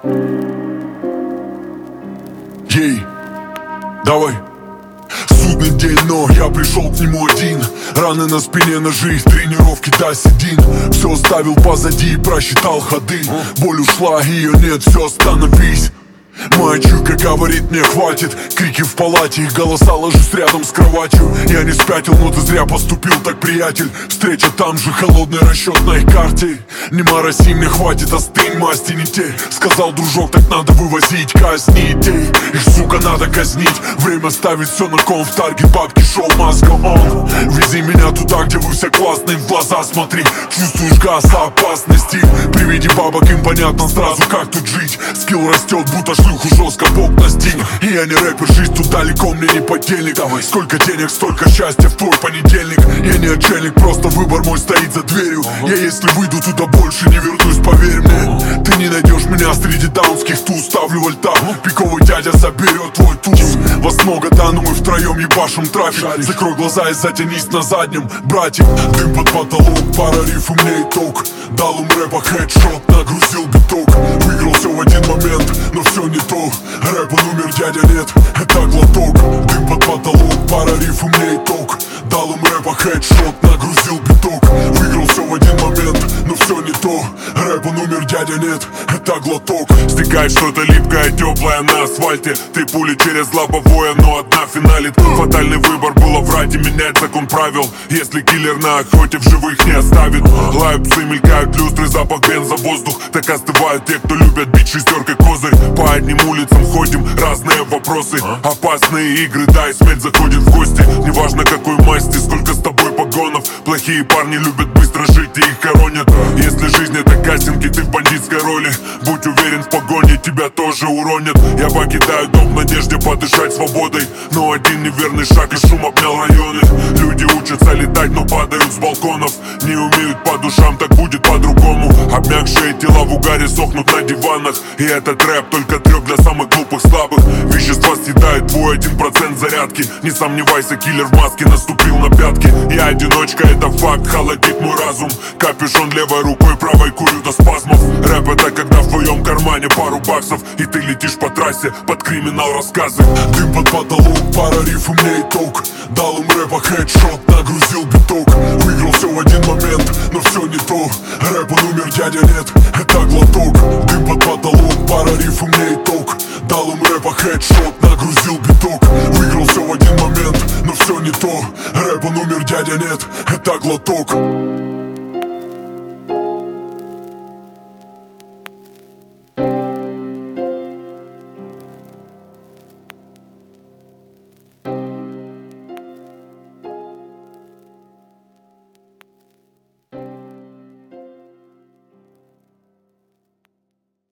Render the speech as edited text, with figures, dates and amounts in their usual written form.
Ей, давай. Судный день, но я пришел к нему один. Раны на спине, ножи, тренировки до седин. Все оставил позади и просчитал ходы. Боль ушла, ее нет, все, остановись. Моя чуйка говорит, мне хватит. Крики в палате, их голоса ложусь рядом с кроватью. Я не спятил, но ты зря поступил так, приятель. Встреча там же, холодный расчет на их карте. Не мороси, мне хватит, остынь, масти не те. Сказал дружок, так надо вывозить, казни идей. Их, сука, надо казнить. Время ставить все на кон, в таргет бабки, шоу, маска он. Вези меня туда, где вы все классные, в глаза смотри. Чувствуешь газ опасности. При виде бабок им понятно сразу, как тут жить. Скилл растет, будто шлюху жестко Бог настиг. И я не рэпер, жизнь тут далеко, мне не подельник. Давай, сколько денег, столько счастья в твой понедельник. Я не отшельник, просто выбор мой стоит за дверью. Я если выйду туда больше не вернусь, поверь мне. Ты не найдешь меня среди даунских туз. Ставлю вольта, пиковый дядя заберет твой туз. Вас много, да, но мы втроем ебашим трафик. Закрой глаза и затянись на заднем, братик. Дым под потолок, пара риф и мне итог. Дал им рэпа хедшот, нагрузил биток. Выиграл все в один момент, но все не то. Рэп он умер, дядя нет, это глоток. Дым под потолок, пара риф и мне итог. Дал им рэпа хедшот, нагрузил биток. Выиграл все в один момент, но все не то. Рэп он умер, дядя нет, это глоток. Стекает что-то липкое, теплое на асфальте. Три пули через лобовое, но одна финалит. Фатальный выбор было врать и менять закон правил. Если киллер на охоте в живых не оставит. Лают псы, мелькают люстры, запах бенза, воздух. Так остывают те, кто любят бить шестеркой козырь. По одним улицам ходим, разные вопросы. Опасные игры, да, и смерть заходит в гости. Неважно какой масти, сколько с тобой погонов. Плохие парни любят быстро жить и их хоронят. Если жизнь это кастинг и ты в бандитской роли, будь уверен, в погоне тебя тоже уронят. Я покидаю дом в надежде подышать свободой, но один неверный шаг и шум обнял районы. Люди учатся летать, но падают с балконов. Не умеют по душам, так будет по-другому. Обмякшие тела в угаре сохнут на диванах. И этот рэп только трёп для самых глупых, слабых. Вещества съедают твой 1% зарядки. Не сомневайся, киллер в маске наступил на пятки. Я одиночка, это факт, холодит мой разум. Капюшон левой рукой, правой курю до спазмов. Рэп это когда в твоем кармане пару баксов, и ты летишь по трассе под криминал рассказы. Дым под потолок, пара риф и мне итог. Дал им рэпа хедшот, нагрузил биток. Выиграл все в один момент, но все не то. Рэп он умер, дядя нет, это глоток. Дым под потолок, пара риф и мне итог. Дал им рэпа хедшот, нагрузил биток. Выиграл все в один момент, но все не то. Рэп он умер, дядя нет, это глоток.